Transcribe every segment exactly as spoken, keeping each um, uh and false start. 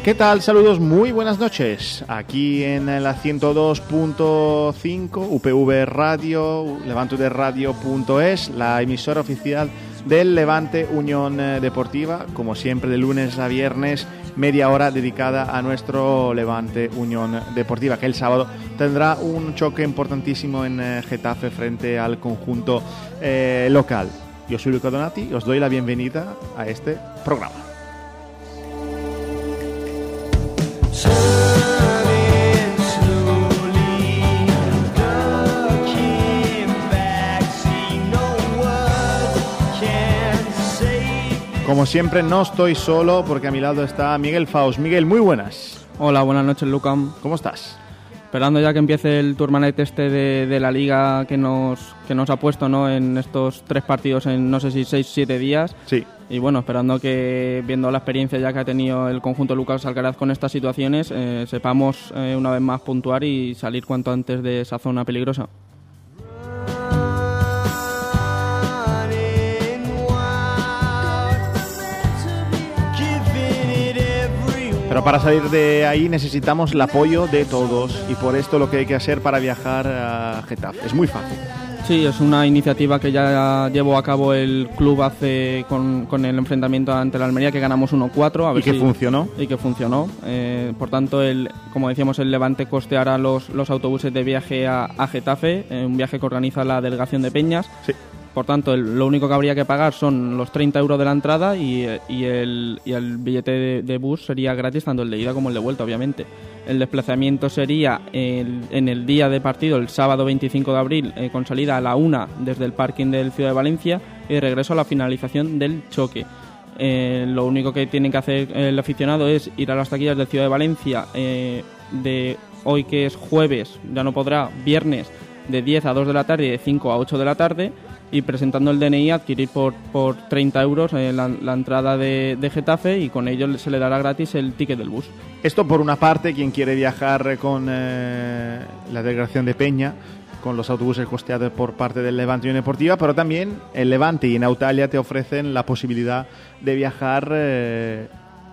¿Qué tal? Saludos, muy buenas noches. Aquí en la ciento dos punto cinco, U P V Radio, levantuderadio punto es, la emisora oficial del Levante Unión Deportiva, como siempre de lunes a viernes, media hora dedicada a nuestro Levante Unión Deportiva, que el sábado tendrá un choque importantísimo en Getafe frente al conjunto eh, local. Yo soy Luca Donati y os doy la bienvenida a este programa. Como siempre no estoy solo porque a mi lado está Miguel Faust. Miguel, muy buenas. Hola, buenas noches, Luca. ¿Cómo estás? Esperando ya que empiece el tourmalet este de, de la Liga que nos que nos ha puesto, ¿no?, en estos tres partidos en no sé si seis o siete días. Sí. Y bueno, esperando que, viendo la experiencia ya que ha tenido el conjunto Lucas Alcaraz con estas situaciones, eh, sepamos eh, una vez más puntuar y salir cuanto antes de esa zona peligrosa. Pero para salir de ahí necesitamos el apoyo de todos y por esto lo que hay que hacer para viajar a Getafe es muy fácil. Sí, es una iniciativa que ya llevó a cabo el club hace con, con el enfrentamiento ante la Almería, que ganamos uno cuatro. A ver y que si, funcionó. Y que funcionó. Eh, por tanto, el, como decíamos, el Levante costeará los, los autobuses de viaje a, a Getafe, eh, un viaje que organiza la delegación de Peñas. Sí. Por tanto, el, lo único que habría que pagar son los treinta euros de la entrada y, y, el, y el billete de, de bus sería gratis, tanto el de ida como el de vuelta, obviamente. El desplazamiento sería el, en el día de partido, el sábado veinticinco de abril, eh, con salida a la una desde el parking del Ciudad de Valencia y regreso a la finalización del choque. Eh, lo único que tiene que hacer el aficionado es ir a las taquillas del Ciudad de Valencia eh, de hoy, que es jueves, ya no podrá, viernes, de diez a dos de la tarde y de cinco a ocho de la tarde, y presentando el D N I adquirir por, por treinta euros eh, la, la entrada de, de Getafe, y con ello se le dará gratis el ticket del bus. Esto por una parte, quien quiere viajar con eh, la delegación de Peña, con los autobuses costeados por parte del Levante Unión Deportiva, pero también el Levante y Nautalia te ofrecen la posibilidad de viajar eh,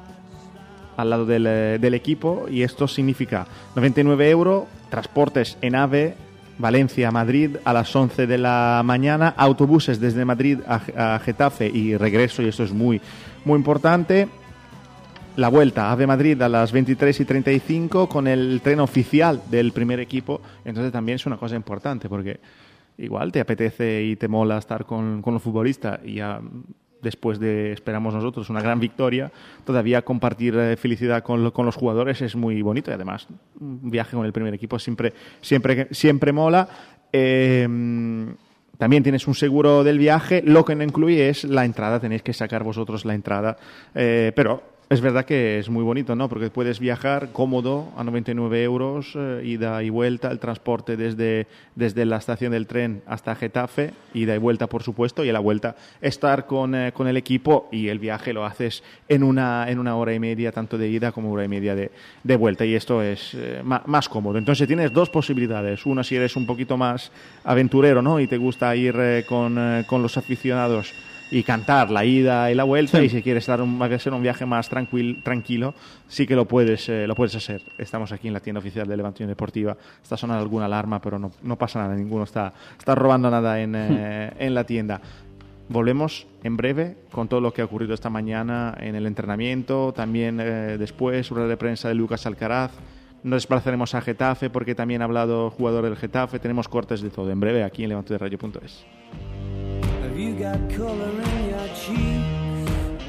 al lado del, del equipo, y esto significa noventa y nueve euros, transportes en AVE, Valencia-Madrid a las once de la mañana, autobuses desde Madrid a, a Getafe y regreso, y esto es muy, muy importante. La vuelta, AVE Madrid a las veintitrés y treinta y cinco con el tren oficial del primer equipo. Entonces también es una cosa importante porque igual te apetece y te mola estar con, con los futbolistas y ya después de, esperamos nosotros, una gran victoria, todavía compartir eh, felicidad con, con los jugadores es muy bonito, y además un viaje con el primer equipo siempre, siempre, siempre mola. Eh, también tienes un seguro del viaje, lo que no incluye es la entrada, tenéis que sacar vosotros la entrada, eh, pero es verdad que es muy bonito, ¿no? Porque puedes viajar cómodo a noventa y nueve euros, eh, ida y vuelta, el transporte desde, desde la estación del tren hasta Getafe, ida y vuelta, por supuesto, y a la vuelta estar con, eh, con el equipo, y el viaje lo haces en una, en una hora y media, tanto de ida como hora y media de, de vuelta, y esto es eh, más, más cómodo. Entonces tienes dos posibilidades. Una, si eres un poquito más aventurero, ¿no?, y te gusta ir eh, con, eh, con los aficionados y cantar la ida y la vuelta, sí. Y si quieres dar un, hacer un viaje más tranquil, tranquilo, sí que lo puedes eh, lo puedes hacer. Estamos aquí en la tienda oficial de Levante Unión Deportiva. Está sonando alguna alarma, pero no, no pasa nada, ninguno está, está robando nada en, eh, en la tienda. Volvemos en breve con todo lo que ha ocurrido esta mañana en el entrenamiento, también eh, después, rueda de prensa de Lucas Alcaraz. Nos desplazaremos a Getafe porque también ha hablado el jugador del Getafe. Tenemos cortes de todo en breve aquí en levantuderadio punto es. You got color in your cheeks.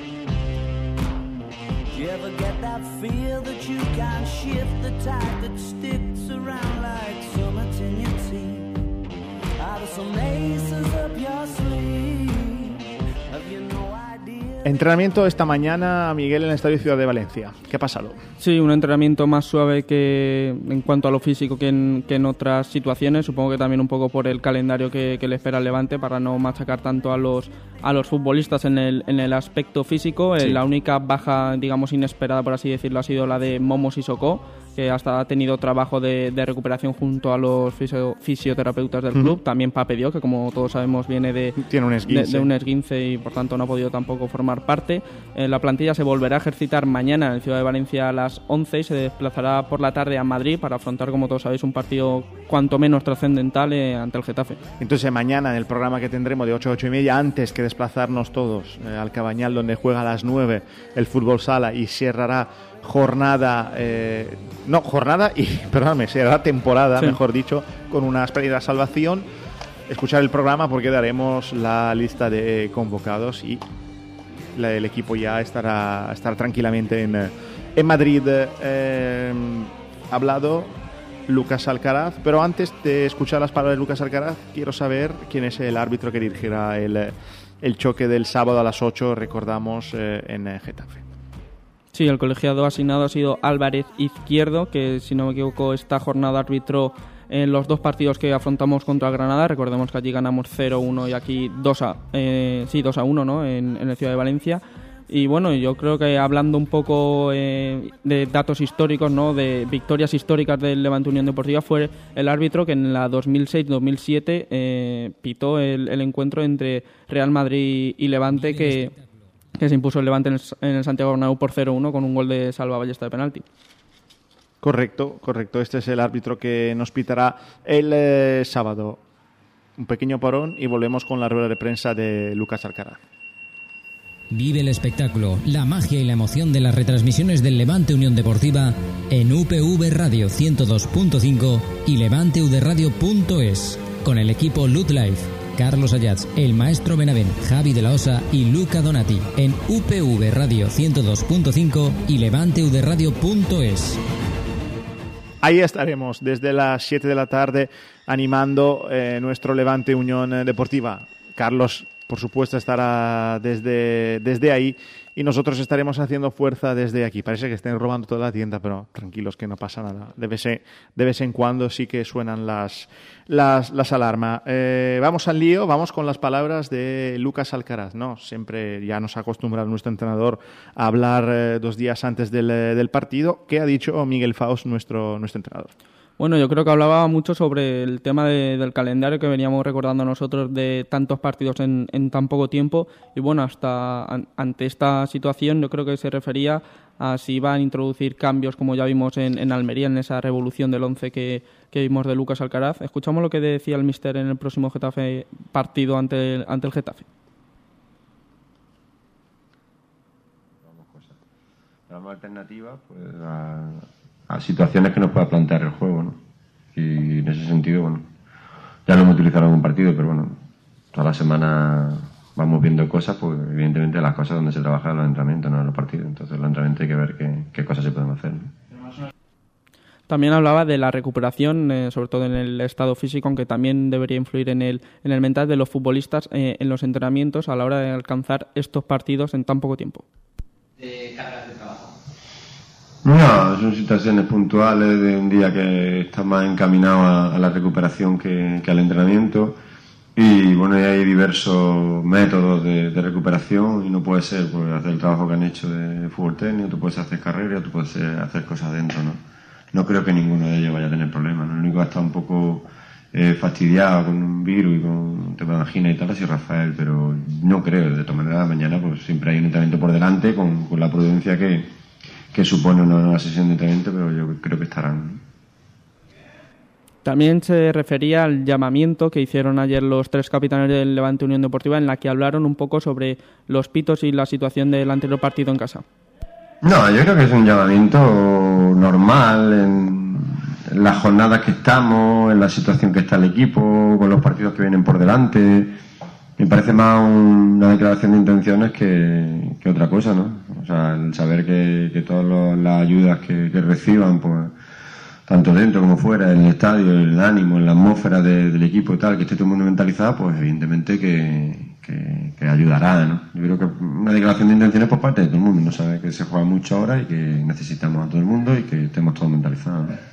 Do you ever get that feel that you can't shift, the tide that sticks around like summits in your teeth? Are there some aces up your sleeve? Have you no idea? Entrenamiento esta mañana, Miguel, en el Estadio Ciudad de Valencia. ¿Qué ha pasado? Sí, un entrenamiento más suave que en cuanto a lo físico que en, que en otras situaciones. Supongo que también un poco por el calendario que, que le espera el Levante, para no machacar tanto a los a los futbolistas en el en el aspecto físico. Sí. Eh, la única baja, digamos, inesperada, por así decirlo, ha sido la de Momo Sissoko, que hasta ha tenido trabajo de, de recuperación junto a los fisio, fisioterapeutas del uh-huh. club. También Pape Diop, que como todos sabemos viene de, Tiene un esguince. de, de un esguince y por tanto no ha podido tampoco formar parte. Eh, la plantilla se volverá a ejercitar mañana en el Ciudad de Valencia a las once y se desplazará por la tarde a Madrid para afrontar, como todos sabéis, un partido cuanto menos trascendental eh, ante el Getafe. Entonces mañana en el programa que tendremos de ocho a ocho y media, antes que desplazarnos todos eh, al Cabañal, donde juega a las nueve el fútbol sala y cerrará jornada, eh, no, jornada y, perdóname, será temporada, sí. mejor dicho, con una espléndida salvación. Escuchar el programa porque daremos la lista de convocados y la, el equipo ya estará, estará tranquilamente en, en Madrid. Eh, hablado Lucas Alcaraz, pero antes de escuchar las palabras de Lucas Alcaraz, quiero saber quién es el árbitro que dirigirá el, el choque del sábado a las ocho, recordamos, eh, en Getafe. Sí, el colegiado asignado ha sido Álvarez Izquierdo, que si no me equivoco esta jornada arbitró en los dos partidos que afrontamos contra Granada. Recordemos que allí ganamos cero uno y aquí dos a uno, ¿no? en, en el Ciudad de Valencia. Y bueno, yo creo que hablando un poco eh, de datos históricos, ¿no? de victorias históricas del Levante Unión Deportiva, fue el árbitro que en la dos mil seis dos mil siete eh, pitó el, el encuentro entre Real Madrid y Levante, que... que se impuso el Levante en el, en el Santiago Bernabéu por cero uno con un gol de Salva Ballesta de penalti. Correcto, correcto. Este es el árbitro que nos pitará el eh, sábado. Un pequeño parón y volvemos con la rueda de prensa de Lucas Alcaraz. Vive el espectáculo, la magia y la emoción de las retransmisiones del Levante Unión Deportiva en U P V Radio ciento dos punto cinco y levante u d radio punto es con el equipo Lut Life. Carlos Ayats, el maestro Benavent, Javi de la Osa y Luca Donati en U P V Radio ciento dos punto cinco y levante u d radio punto es. Ahí estaremos desde las siete de la tarde animando eh, nuestro Levante Unión Deportiva. Carlos, por supuesto, estará desde, desde ahí y nosotros estaremos haciendo fuerza desde aquí. Parece que estén robando toda la tienda, pero tranquilos que no pasa nada. De vez en, de vez en cuando sí que suenan las, las, las alarmas. Eh, vamos al lío, vamos con las palabras de Lucas Alcaraz, ¿no? Siempre ya nos ha acostumbrado nuestro entrenador a hablar eh, dos días antes del, del partido. ¿Qué ha dicho Miguel Faust, nuestro, nuestro entrenador? Bueno, yo creo que hablaba mucho sobre el tema de, del calendario que veníamos recordando nosotros de tantos partidos en, en tan poco tiempo y bueno, hasta an, ante esta situación yo creo que se refería a si iban a introducir cambios como ya vimos en, en Almería, en esa revolución del once que, que vimos de Lucas Alcaraz. Escuchamos lo que decía el míster en el próximo Getafe partido ante el, ante el Getafe. Damos alternativas pues, a, a situaciones que nos pueda plantear el juego, ¿no? Y en ese sentido, bueno, ya lo hemos utilizado en un partido, pero bueno, toda la semana vamos viendo cosas, pues evidentemente las cosas donde se trabaja en los entrenamientos, no en los partidos. Entonces, en los entrenamientos hay que ver qué, qué cosas se pueden hacer, ¿no? También hablaba de la recuperación, eh, sobre todo en el estado físico, aunque también debería influir en el, en el mental de los futbolistas eh, en los entrenamientos a la hora de alcanzar estos partidos en tan poco tiempo. De cargas de trabajo. No, son situaciones puntuales de un día que está más encaminado a, a la recuperación que, que al entrenamiento y bueno, hay diversos métodos de, de recuperación y no puede ser pues, hacer el trabajo que han hecho de fútbol técnico, tú puedes hacer carrera, tú puedes hacer cosas dentro, ¿no? No creo que ninguno de ellos vaya a tener problemas, ¿no? El único que está un poco eh, fastidiado con un virus y con tema de angina y tal ha sido Rafael, pero no creo, de todas maneras mañana pues siempre hay un entrenamiento por delante con, con la prudencia que que supone una nueva sesión de entrenamiento, pero yo creo que estarán. También se refería al llamamiento que hicieron ayer los tres capitanes del Levante Unión Deportiva, en la que hablaron un poco sobre los pitos y la situación del anterior partido en casa. No, yo creo que es un llamamiento normal en, en las jornadas que estamos, en la situación que está el equipo, con los partidos que vienen por delante. Me parece más una declaración de intenciones que, que otra cosa, ¿no? O sea, el saber que, que todas los, las ayudas que, que reciban, pues, tanto dentro como fuera, en el estadio, el ánimo, en la atmósfera de, del equipo y tal, que esté todo el mundo mentalizado, pues evidentemente que, que, que ayudará, ¿no? Yo creo que una declaración de intenciones por parte de todo el mundo, ¿no? Sabe que se juega mucho ahora y que necesitamos a todo el mundo y que estemos todos mentalizados, ¿no?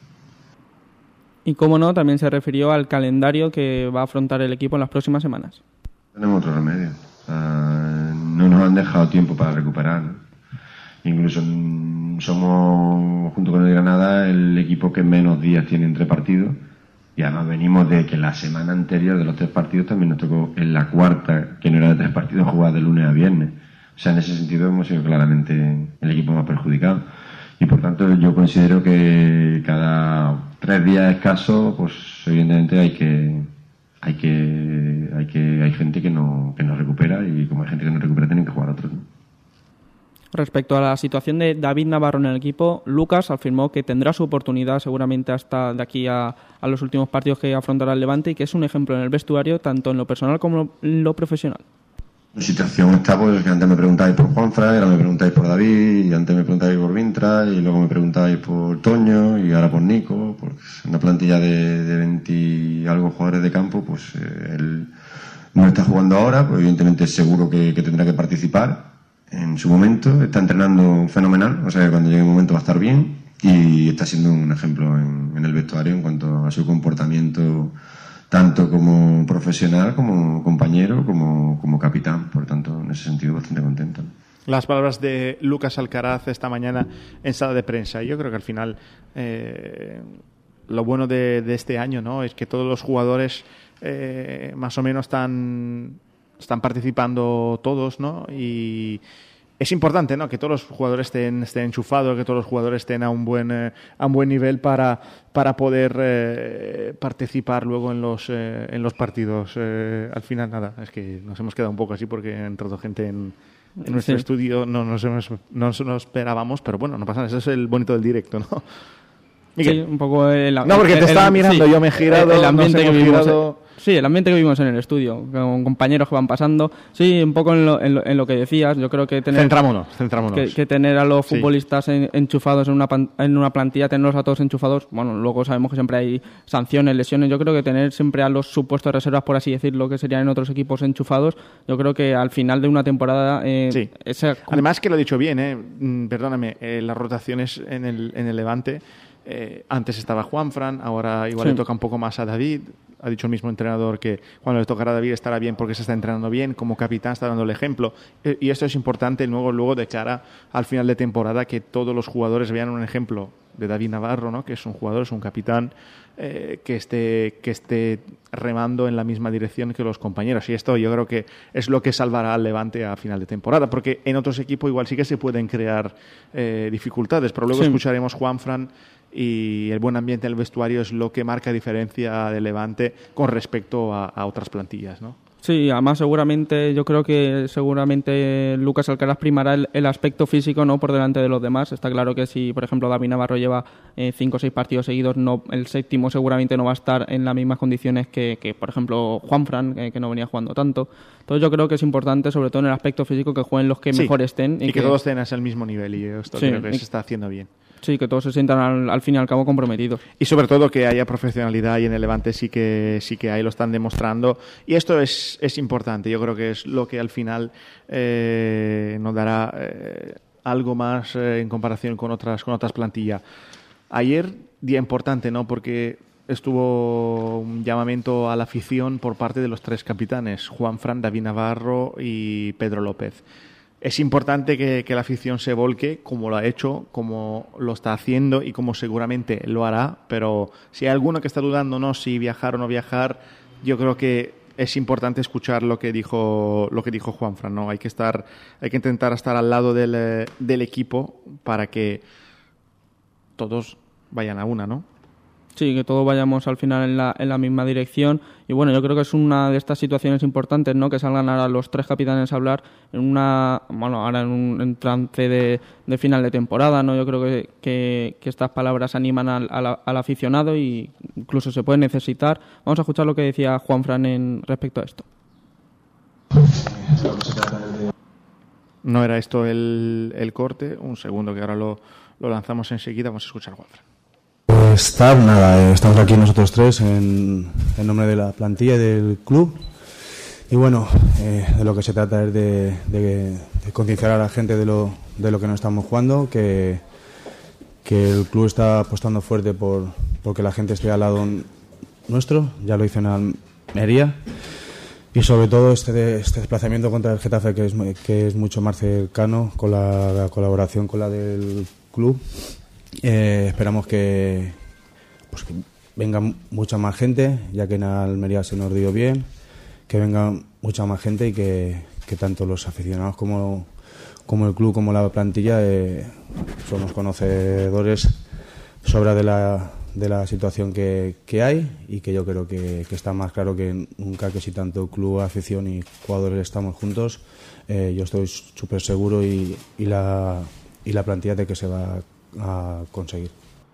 Y como no, también se refirió al calendario que va a afrontar el equipo en las próximas semanas. Tenemos otro remedio. O sea, no nos han dejado tiempo para recuperar, ¿no? Incluso somos, junto con el Granada, el equipo que menos días tiene entre partidos. Y además venimos de que la semana anterior de los tres partidos también nos tocó en la cuarta, que no era de tres partidos, jugar de lunes a viernes. O sea, en ese sentido hemos sido claramente el equipo más perjudicado. Y por tanto yo considero que cada tres días escasos, pues evidentemente hay que hay que hay que hay gente que no que no recupera, y como hay gente que no recupera tienen que jugar otros, ¿no? Respecto a la situación de David Navarro en el equipo, Lucas afirmó que tendrá su oportunidad seguramente hasta de aquí a, a los últimos partidos que afrontará el Levante, y que es un ejemplo en el vestuario tanto en lo personal como en lo profesional. La situación está, pues, que antes me preguntáis por Juanfran, ahora me preguntáis por David, y antes me preguntáis por Vintra, y luego me preguntáis por Toño, y ahora por Nico. Pues una plantilla de, de veinte y algo jugadores de campo, pues eh, él no está jugando ahora, pues evidentemente seguro que, que tendrá que participar en su momento. Está entrenando fenomenal, o sea que cuando llegue el momento va a estar bien, y está siendo un ejemplo en, en el vestuario en cuanto a su comportamiento, tanto como profesional, como compañero, como, como capitán. Por tanto, en ese sentido, bastante contento. Las palabras de Lucas Alcaraz esta mañana en sala de prensa. Yo creo que al final eh, lo bueno de, de este año, ¿no?, es que todos los jugadores eh, más o menos están, están participando todos, ¿no? Y es importante, ¿no?, que todos los jugadores estén, estén enchufados, que todos los jugadores estén a un buen eh, a un buen nivel para, para poder eh, participar luego en los eh, en los partidos. Eh, al final, nada, es que nos hemos quedado un poco así porque ha entrado gente en, en nuestro sí. estudio, no nos, hemos, no nos lo esperábamos, pero bueno, no pasa nada, eso es el bonito del directo, ¿no? Sí, un poco el, no, porque te el, estaba el, mirando, sí, yo me he girado, el ambiente que vivimos, girado... Sí, el ambiente que vivimos en el estudio, con compañeros que van pasando. Sí, un poco en lo, en lo, en lo que decías, yo creo que tener... Centrámonos, centrámonos. Que, que tener a los sí. futbolistas en, enchufados en una, en una plantilla, tenerlos a todos enchufados, bueno, luego sabemos que siempre hay sanciones, lesiones. Yo creo que tener siempre a los supuestos reservas, por así decirlo, que serían en otros equipos enchufados, yo creo que al final de una temporada... Eh, sí. esa... Además que lo he dicho bien, eh, perdóname, eh, las rotaciones en el, en el Levante... Eh, antes estaba Juanfran, ahora igual sí. le toca un poco más a David. Ha dicho el mismo entrenador que cuando le tocará a David estará bien porque se está entrenando bien. Como capitán está dando el ejemplo. Eh, y esto es importante luego, luego de cara al final de temporada, que todos los jugadores vean un ejemplo de David Navarro, ¿no?, que es un jugador, es un capitán, eh, que esté que esté remando en la misma dirección que los compañeros. Y esto yo creo que es lo que salvará al Levante a final de temporada, porque en otros equipos igual sí que se pueden crear eh, dificultades, pero luego sí. escucharemos Juanfran, y el buen ambiente en el vestuario es lo que marca diferencia de Levante con respecto a, a otras plantillas, ¿no? Sí, además seguramente, yo creo que seguramente Lucas Alcaraz primará el, el aspecto físico, ¿no?, por delante de los demás. Está claro que si, por ejemplo, David Navarro lleva eh, cinco o seis partidos seguidos, no, el séptimo seguramente no va a estar en las mismas condiciones que, que por ejemplo, Juanfran, eh, que no venía jugando tanto. Entonces yo creo que es importante, sobre todo en el aspecto físico, que jueguen los que sí, mejor estén. Y, y que, que todos estén al mismo nivel, y esto sí, creo que y... se está haciendo bien. Sí, que todos se sientan al, al fin y al cabo comprometidos. Y sobre todo que haya profesionalidad, y en el Levante sí que sí que hay, lo están demostrando. Y esto es, es importante. Yo creo que es lo que al final eh, nos dará eh, algo más eh, en comparación con otras con otras plantillas. Ayer, día importante, ¿no?, porque estuvo un llamamiento a la afición por parte de los tres capitanes, Juanfran, David Navarro y Pedro López. Es importante que, que la afición se volque, como lo ha hecho, como lo está haciendo y como seguramente lo hará, pero si hay alguno que está dudando, no, si viajar o no viajar, yo creo que es importante escuchar lo que dijo lo que dijo Juanfran, ¿no? Hay que estar, hay que intentar estar al lado del, del equipo para que todos vayan a una, ¿no? Sí, que todos vayamos al final en la, en la misma dirección. Y bueno, yo creo que es una de estas situaciones importantes, ¿no?, que salgan ahora los tres capitanes a hablar en una, bueno, ahora en un en trance de, de final de temporada, ¿no? Yo creo que, que, que estas palabras animan al, al, al aficionado, y incluso se puede necesitar. Vamos a escuchar lo que decía Juanfran en respecto a esto. No era esto el, el corte, un segundo que ahora lo, lo lanzamos enseguida. Vamos a escuchar a Juanfran. Estar, nada, estamos aquí nosotros tres en, en nombre de la plantilla y del club, y bueno, eh, de lo que se trata es de, de, de concienciar a la gente de lo, de lo que nos estamos jugando, que, que el club está apostando fuerte por, por que la gente esté al lado nuestro, ya lo hizo en Almería, y sobre todo este, este desplazamiento contra el Getafe, que es, que es mucho más cercano, con la, la colaboración con la del club. Eh, esperamos que, pues que venga mucha más gente, ya que en Almería se nos dio bien, que venga mucha más gente y que, que tanto los aficionados como, como el club como la plantilla eh, somos conocedores sobra de la, de la situación que, que hay, y que yo creo que, que está más claro que nunca que si tanto club, afición y jugadores estamos juntos, eh, yo estoy súper seguro y, y, la, y la plantilla de que se va a conseguir.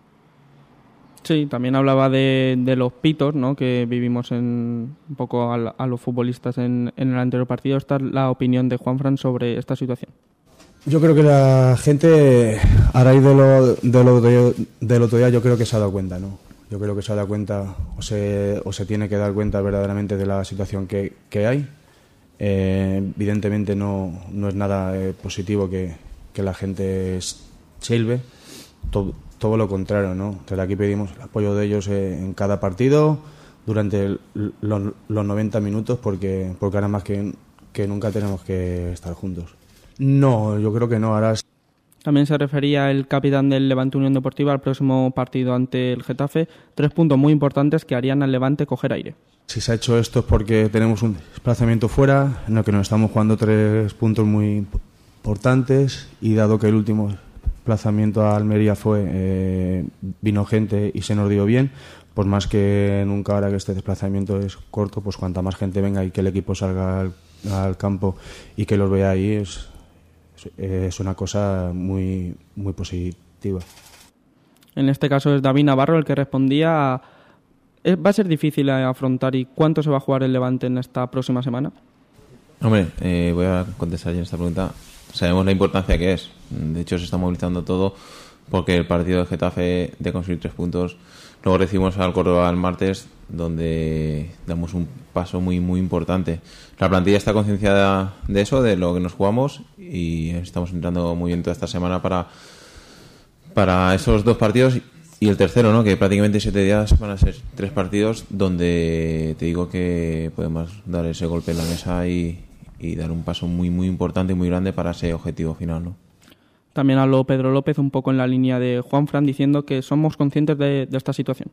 Sí, también hablaba de, de los pitos, ¿no?, que vivimos en, un poco a, a los futbolistas en, en el anterior partido. Esta es la opinión de Juanfran sobre esta situación. Yo creo que la gente, a raíz de lo, de lo de, del otro día, yo creo que se ha dado cuenta, ¿no? Yo creo que se ha dado cuenta o se, o se tiene que dar cuenta verdaderamente de la situación que, que hay. Eh, evidentemente no, no es nada eh, positivo que, que la gente silbe, todo, todo lo contrario, ¿no? Desde aquí pedimos el apoyo de ellos eh, en cada partido durante el, los, los noventa minutos, porque, porque ahora más que, que nunca tenemos que estar juntos. No, yo creo que no. Ahora es... También se refería el capitán del Levante Unión Deportiva al próximo partido ante el Getafe. Tres puntos muy importantes que harían al Levante coger aire. Si se ha hecho esto es porque tenemos un desplazamiento fuera, en el que nos estamos jugando tres puntos muy importantes, y dado que el último desplazamiento a Almería fue eh, vino gente y se nos dio bien, pues más que nunca ahora que este desplazamiento es corto, pues cuanta más gente venga y que el equipo salga al, al campo y que los vea ahí es... es una cosa muy muy positiva. En este caso es David Navarro el que respondía. ¿Va a ser difícil afrontar y cuánto se va a jugar el Levante en esta próxima semana? Hombre, eh, voy a contestar yo en esta pregunta. Sabemos la importancia que es. De hecho, se está movilizando todo porque el partido de Getafe de conseguir tres puntos, luego recibimos al Córdoba el martes, donde damos un paso muy muy importante. La plantilla está concienciada de eso, de lo que nos jugamos, y estamos entrando muy bien toda esta semana para para esos dos partidos y el tercero, ¿no?, que prácticamente siete días van a ser tres partidos donde te digo que podemos dar ese golpe en la mesa y, y dar un paso muy muy importante y muy grande para ese objetivo final, ¿no? También habló Pedro López un poco en la línea de Juanfran, diciendo que somos conscientes de, de esta situación.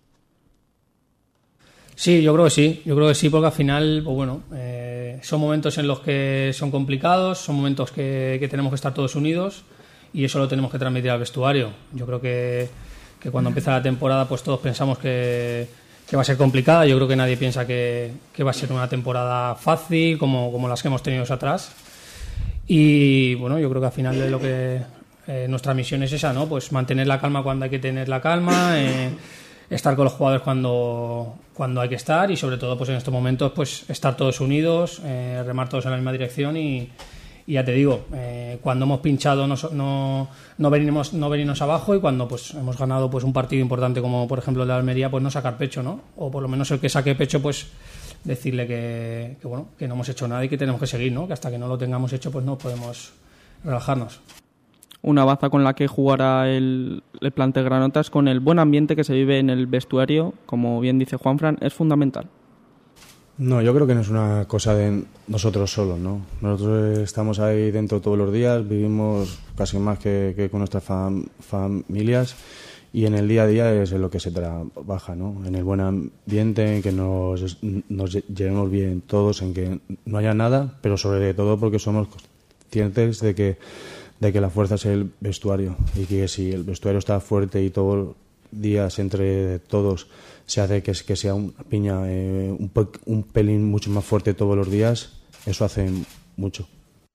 Sí, yo creo que sí, yo creo que sí, porque al final, pues bueno, eh, son momentos en los que son complicados, son momentos que, que tenemos que estar todos unidos, y eso lo tenemos que transmitir al vestuario. Yo creo que, que cuando empieza la temporada, pues todos pensamos que, que va a ser complicada. Yo creo que nadie piensa que, que va a ser una temporada fácil como, como las que hemos tenido atrás. Y bueno, yo creo que al final de lo que eh, nuestra misión es esa, ¿no? Pues mantener la calma cuando hay que tener la calma, eh, estar con los jugadores cuando, cuando hay que estar, y sobre todo pues en estos momentos pues estar todos unidos, eh, remar todos en la misma dirección, y, y ya te digo, eh, cuando hemos pinchado no, no, no, venimos, no venirnos abajo, y cuando pues hemos ganado pues un partido importante como por ejemplo el de Almería, pues no sacar pecho, ¿no? O por lo menos el que saque pecho, pues decirle que, que bueno, que no hemos hecho nada y que tenemos que seguir, ¿no? Que hasta que no lo tengamos hecho pues no podemos relajarnos. Una baza con la que jugará el, el plantel granotas, con el buen ambiente que se vive en el vestuario, como bien dice Juanfran, es fundamental. No, yo creo que no es una cosa de nosotros solos, ¿no? Nosotros estamos ahí dentro todos los días, vivimos casi más que, que con nuestras fam- familias, y en el día a día es en lo que se trabaja, ¿no? En el buen ambiente, en que nos, nos llevemos bien todos, en que no haya nada, pero sobre todo porque somos conscientes de que, de que la fuerza es el vestuario, y que si el vestuario está fuerte y todos los días entre todos se hace que, que sea una piña eh, un, un pelín mucho más fuerte todos los días, eso hace mucho.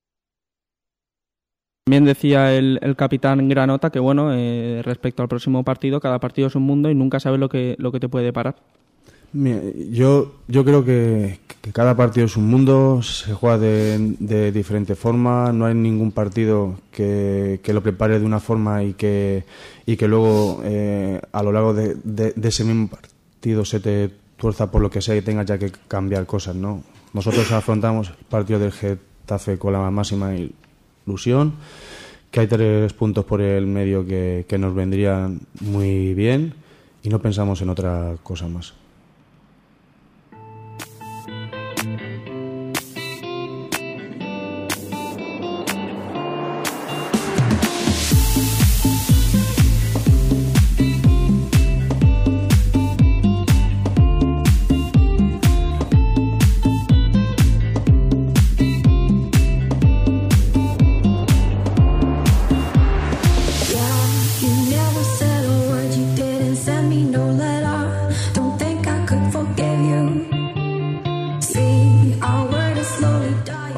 También decía el, el capitán Granota que bueno, eh, respecto al próximo partido, cada partido es un mundo y nunca sabes lo que, lo que te puede parar. Mira, yo, yo creo que, que cada partido es un mundo, se juega de, de diferente forma, no hay ningún partido que, que lo prepare de una forma y que, y que luego eh, a lo largo de, de, de ese mismo partido se te tuerza por lo que sea y tengas ya que cambiar cosas, ¿no? Nosotros afrontamos el partido del Getafe con la máxima ilusión, que hay tres puntos por el medio que, que nos vendrían muy bien, y no pensamos en otra cosa más.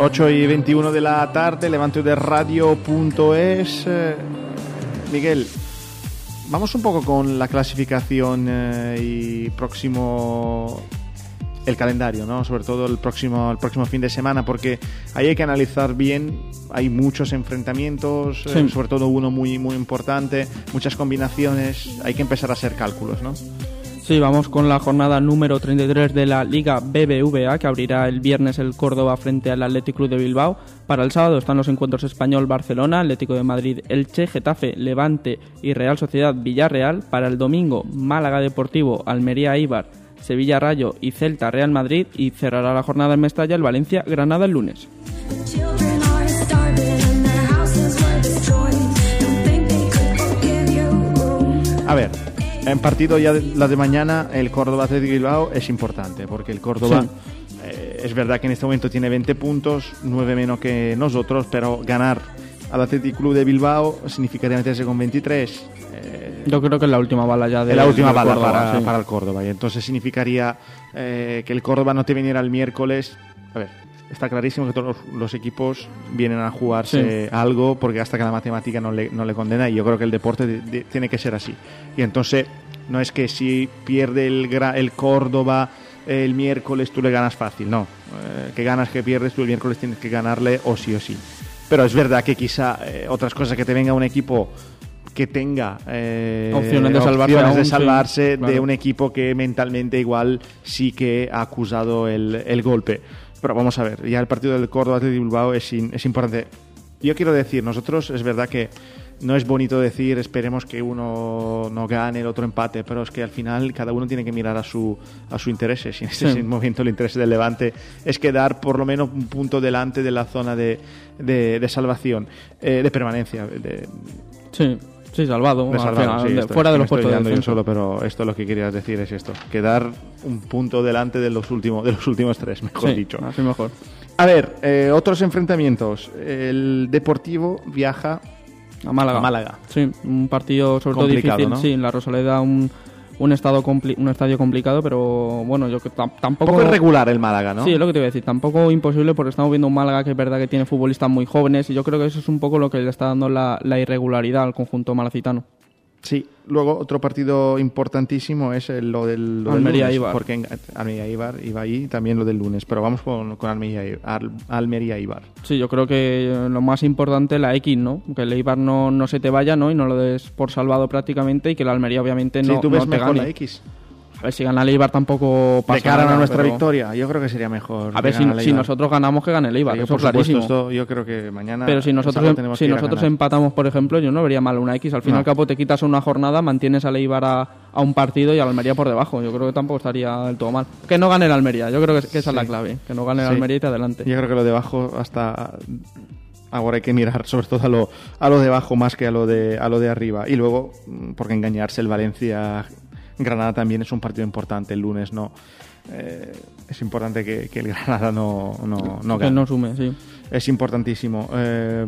ocho y veintiuno de la tarde, levante u d radio punto es. Eh, Miguel, vamos un poco con la clasificación eh, y próximo... el calendario, ¿no? Sobre todo el próximo el próximo fin de semana, porque ahí hay que analizar bien, hay muchos enfrentamientos, sí. eh, sobre todo uno muy muy importante, muchas combinaciones, hay que empezar a hacer cálculos, ¿no? Sí, vamos con la jornada número treinta y tres de la Liga B B V A, que abrirá el viernes el Córdoba frente al Athletic Club de Bilbao. Para el sábado están los encuentros Español-Barcelona, Atlético de Madrid-Elche, Getafe, Levante y Real Sociedad-Villarreal. Para el domingo, Málaga Deportivo, Almería-Eibar, Sevilla Rayo y Celta Real Madrid, y cerrará la jornada en Mestalla el Valencia Granada el lunes. A ver, en partido ya de, la de mañana, el Córdoba Atlético Bilbao es importante, porque el Córdoba sí. eh, es verdad que en este momento tiene veinte puntos, nueve menos que nosotros, pero ganar al Athletic Club de Bilbao significaría meterse con veintitrés. Eh, Yo creo que es la última bala ya de la última bala Córdoba, para, sí. para el Córdoba, y entonces significaría eh, que el Córdoba no te viniera el miércoles. A ver, está clarísimo que todos los, los equipos vienen a jugarse sí. algo, porque hasta que la matemática no le, no le condena, y yo creo que el deporte de, de, tiene que ser así. Y entonces no es que si pierde el, el Córdoba el miércoles tú le ganas fácil, no, eh, que ganas que pierdes tú el miércoles tienes que ganarle o sí o sí. Pero es verdad que quizá eh, otras cosas, que te venga un equipo que tenga eh, opciones de salvarse, opciones de, aún, salvarse sí, claro. de un equipo que mentalmente igual sí que ha acusado el, el golpe. Pero vamos a ver, ya el partido del Córdoba Atlético Bilbao es, in, es importante. Yo quiero decir, nosotros es verdad que no es bonito decir esperemos que uno no gane, el otro empate, pero es que al final cada uno tiene que mirar a su a su interés. Y en este sí. momento el interés del Levante es quedar por lo menos un punto delante de la zona de, de, de salvación, eh, de permanencia. De, sí. Sí, salvado, de salvado final, sí, de, esto, fuera de los puestos puestos de yo solo, pero esto lo que querías decir es esto, quedar un punto delante de los últimos de los últimos tres, mejor sí, dicho. Así mejor. A ver, eh, otros enfrentamientos. El Deportivo viaja a Málaga. A Málaga. Sí, un partido sobre todo complicado, difícil, ¿no? Sí, en la Rosaleda un un estado compli- un estadio complicado, pero bueno, yo que tam- tampoco... Un poco irregular el Málaga, ¿no? Sí, es lo que te iba a decir, tampoco imposible, porque estamos viendo un Málaga que es verdad que tiene futbolistas muy jóvenes, y yo creo que eso es un poco lo que le está dando la, la irregularidad al conjunto malacitano. Sí, luego otro partido importantísimo es el, lo del, lo Almería del lunes, Eibar. porque en, Almería Eibar iba ahí, también lo del lunes, pero vamos con, con Almería, Al, Almería Eibar. Sí, yo creo que lo más importante es la X, ¿no? Que el Eibar no, no se te vaya, ¿no? Y no lo des por salvado prácticamente, y que la Almería obviamente no, sí, tú ves no te mejor gane. la X. A ver, si gana el Eibar tampoco pasa de cara nada, a nuestra pero... victoria, yo creo que sería mejor. A ver, si, si nosotros ganamos, que gane el Eibar, yo, eso por es clarísimo. Supuesto, esto, yo creo que mañana... Pero si nosotros, em, si nosotros empatamos, por ejemplo, yo no vería mal una X. Al fin y no. al cabo te quitas una jornada, mantienes al Eibar a, a un partido y a la Almería por debajo. Yo creo que tampoco estaría del todo mal. Que no gane el Almería, yo creo que, que esa sí. es la clave. Que no gane el sí. Almería y te adelante. Yo creo que lo de abajo hasta... Ahora hay que mirar sobre todo a lo, a lo de abajo más que a lo de, a lo de arriba. Y luego, porque engañarse, el Valencia... Granada también es un partido importante el lunes, ¿no? Eh, es importante que, que el Granada no, no, no gane. Que no sume, sí. Es importantísimo. Eh,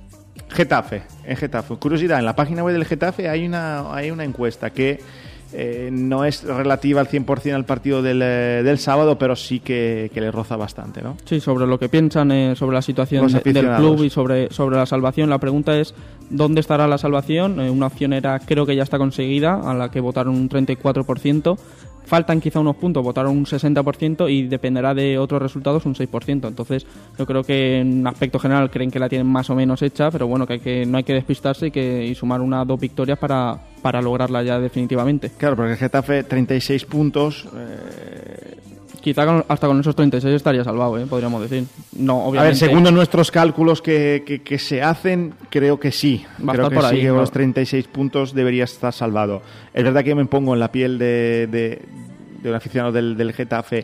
Getafe, en Getafe. Curiosidad, en la página web del Getafe hay una, hay una encuesta que eh, no es relativa al cien por ciento al partido del, eh, del sábado, pero sí que, que le roza bastante, ¿no? Sí, sobre lo que piensan eh, sobre la situación de, del club y sobre, sobre la salvación. La pregunta es, ¿dónde estará la salvación? Eh, una opción era, creo que ya está conseguida, a la que votaron un treinta y cuatro por ciento. Faltan quizá unos puntos, votaron un sesenta por ciento, y dependerá de otros resultados un seis por ciento. Entonces, yo creo que en aspecto general creen que la tienen más o menos hecha, pero bueno, que, hay que no hay que despistarse y, que, y sumar una o dos victorias para, para lograrla ya definitivamente. Claro, porque el Getafe, treinta y seis puntos... Eh... Quizá con, hasta con esos treinta y seis estaría salvado, ¿eh? Podríamos decir. No, obviamente. A ver, según nuestros cálculos que, que, que se hacen, creo que sí. Va creo a estar que por sí, ahí, que con ¿no? los treinta y seis puntos debería estar salvado. Es verdad que yo me pongo en la piel de, de, de un aficionado del, del Getafe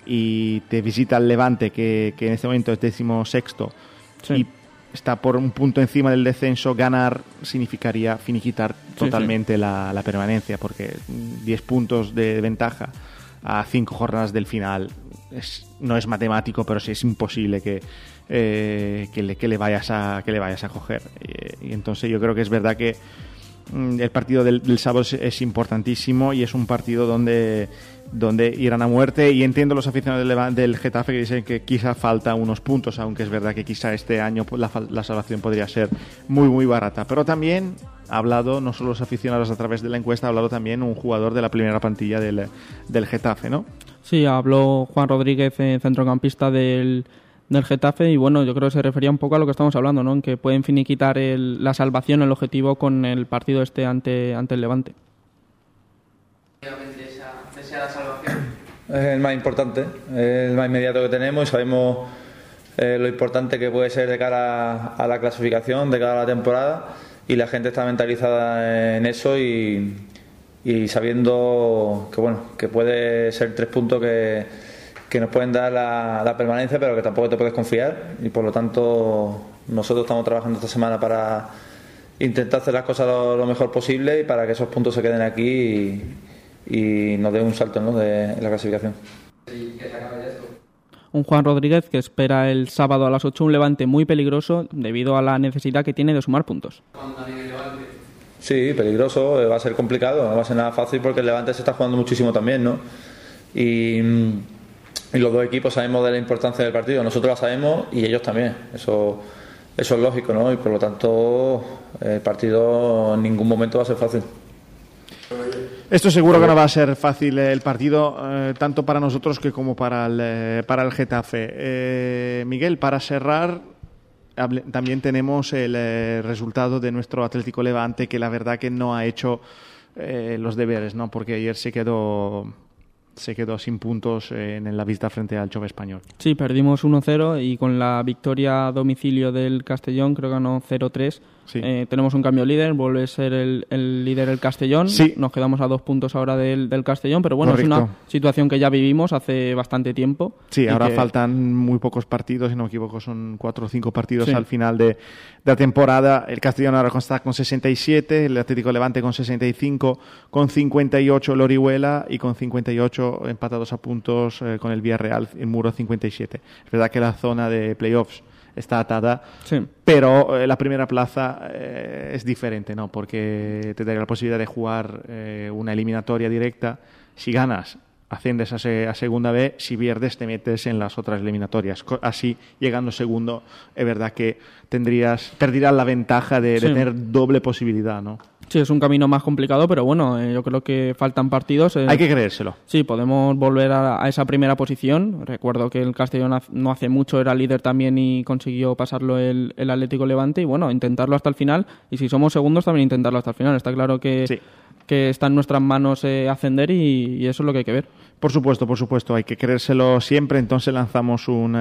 y te visita el Levante, que, que en este momento es decimosexto, sí. y está por un punto encima del descenso. Ganar significaría finiquitar totalmente sí, sí. La, la permanencia, porque diez puntos de ventaja a cinco jornadas del final es, no es matemático, pero sí es imposible que, eh, que, le, que le vayas a que le vayas a coger. Y, y entonces yo creo que es verdad que el partido del, del sábado es, es importantísimo y es un partido donde donde irán a muerte, y entiendo los aficionados del, del Getafe que dicen que quizá falta unos puntos, aunque es verdad que quizá este año la, la salvación podría ser muy muy barata. Pero también ha hablado, no solo los aficionados a través de la encuesta, ha hablado también un jugador de la primera plantilla del, del Getafe, ¿no? Sí, habló Juan Rodríguez, centrocampista del, del Getafe, y bueno, yo creo que se refería un poco a lo que estamos hablando, ¿no? En que pueden finiquitar el, la salvación, el objetivo, con el partido este ante, ante el Levante. La salvación. Es el más importante, es el más inmediato que tenemos, y sabemos eh, lo importante que puede ser de cara a la clasificación, de cara a la temporada, y la gente está mentalizada en eso y, y sabiendo que bueno que puede ser tres puntos que, que nos pueden dar la, la permanencia, pero que tampoco te puedes confiar, y por lo tanto nosotros estamos trabajando esta semana para intentar hacer las cosas lo, lo mejor posible y para que esos puntos se queden aquí y, y nos dé un salto, ¿no?, de la clasificación. Un Juan Rodríguez que espera el sábado a las ocho un Levante muy peligroso debido a la necesidad que tiene de sumar puntos. Sí, peligroso, va a ser complicado, no va a ser nada fácil porque el Levante se está jugando muchísimo también, ¿no? Y, y los dos equipos sabemos de la importancia del partido, nosotros la sabemos y ellos también, eso, eso es lógico, ¿no? Y por lo tanto el partido en ningún momento va a ser fácil. Esto seguro que no va a ser fácil el partido, eh, tanto para nosotros que como para el, eh, para el Getafe. Eh, Miguel, para cerrar, hable, también tenemos el eh, resultado de nuestro Atlético Levante, que la verdad que no ha hecho eh, los deberes, ¿no? Porque ayer se quedó se quedó sin puntos en, en la visita frente al Chove Español. Sí, perdimos uno cero y con la victoria a domicilio del Castellón, creo que ganó cero tres. Sí. Eh, tenemos un cambio líder, vuelve a ser el, el líder el Castellón. Sí. Nos quedamos a dos puntos ahora del, del Castellón, pero bueno, correcto, es una situación que ya vivimos hace bastante tiempo. Sí, ahora que... faltan muy pocos partidos, si no me equivoco, son cuatro o cinco partidos, sí, al final de, de la temporada. El Castellón ahora está con sesenta y siete, el Atlético Levante con sesenta y cinco, con cincuenta y ocho el Orihuela y con cincuenta y ocho empatados a puntos eh, con el Villarreal, el Muro cincuenta y siete. Es verdad que la zona de playoffs está atada, sí, pero eh, la primera plaza eh, es diferente, ¿no? Porque te daría la posibilidad de jugar eh, una eliminatoria directa. Si ganas, asciendes a, se, a segunda B, si pierdes te metes en las otras eliminatorias. Así, llegando segundo, es verdad que tendrías perderías la ventaja de, sí, de tener doble posibilidad, ¿no? Sí, es un camino más complicado, pero bueno, eh, yo creo que faltan partidos. Eh, Hay que creérselo. Sí, podemos volver a, a esa primera posición. Recuerdo que el Castellón no hace mucho era líder también y consiguió pasarlo el, el Atlético Levante, y bueno, intentarlo hasta el final, y si somos segundos también intentarlo hasta el final. Está claro que, sí, que está en nuestras manos eh, ascender y, y eso es lo que hay que ver. Por supuesto, por supuesto, hay que creérselo siempre. Entonces lanzamos un,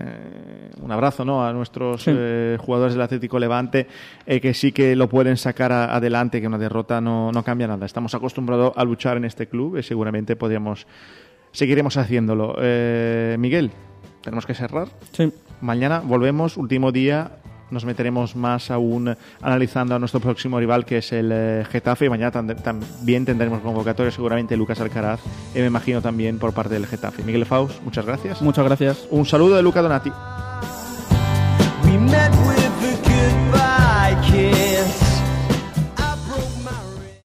eh, un abrazo, ¿no?, a nuestros sí. eh, jugadores del Atlético Levante, eh, que sí que lo pueden sacar a, adelante, que una derrota no, no cambia nada. Estamos acostumbrados a luchar en este club y seguramente podríamos, seguiremos haciéndolo. Eh, Miguel, tenemos que cerrar. Sí. Mañana volvemos, último día. Nos meteremos más aún analizando a nuestro próximo rival, que es el eh, Getafe, y mañana tam- también tendremos convocatoria, seguramente Lucas Alcaraz, y me imagino también por parte del Getafe. Miguel Faust, muchas gracias. Muchas gracias. Un saludo de Luca Donati.